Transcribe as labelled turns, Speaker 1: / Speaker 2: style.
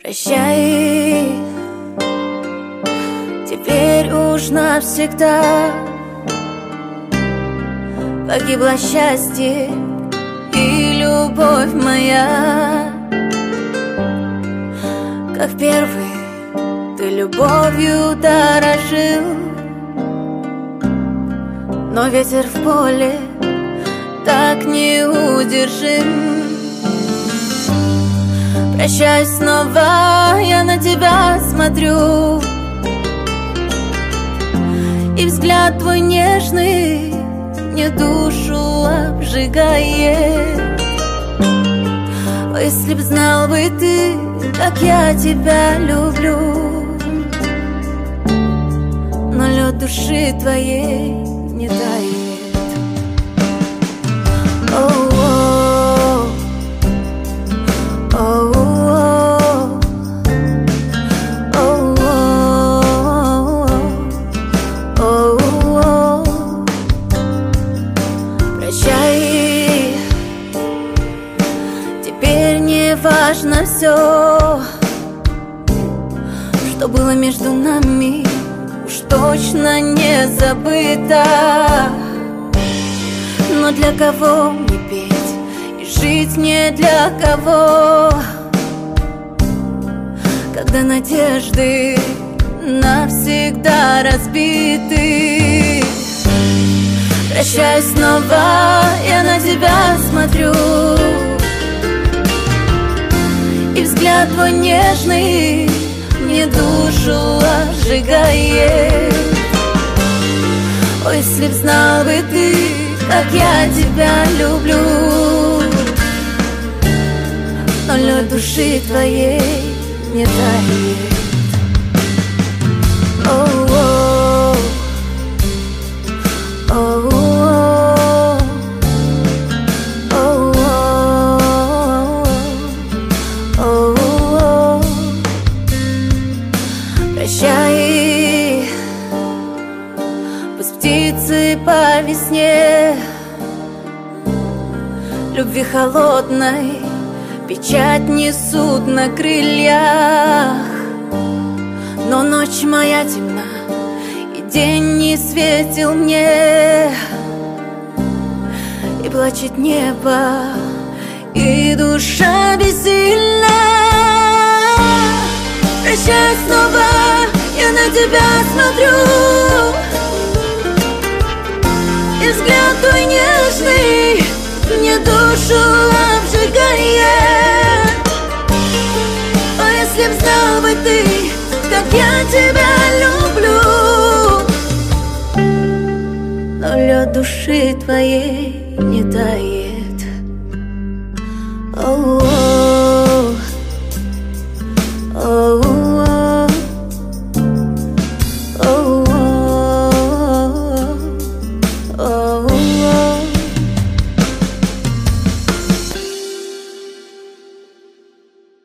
Speaker 1: Прощай, теперь уж навсегда погибло счастье и любовь моя. Как первый ты любовью дорожил, но ветер в поле так неудержим. Прощай, снова я на тебя смотрю, и взгляд твой нежный мне душу обжигает. О, если б знал бы ты, как я тебя люблю, но лед души твоей не тает. Прощай, теперь не важно все, что было между нами, уж точно не забыто. Но для кого мне петь и жить не для кого, когда надежды навсегда разбиты? Прощай, снова я на тебя смотрю, и взгляд твой нежный мне душу обжигает. Ой, если б знал бы ты, как я тебя люблю, но лед души твоей не тает. Прощай, пусть птицы по весне любви холодной печать несут на крыльях, но ночь моя темна, и день не светил мне, и плачет небо, и душа бессильна. Прощай, снова я на тебя смотрю, и взгляд твой нежный мне душу обжигает. О, если б знал бы ты, как я тебя люблю, но лед души твоей не тает.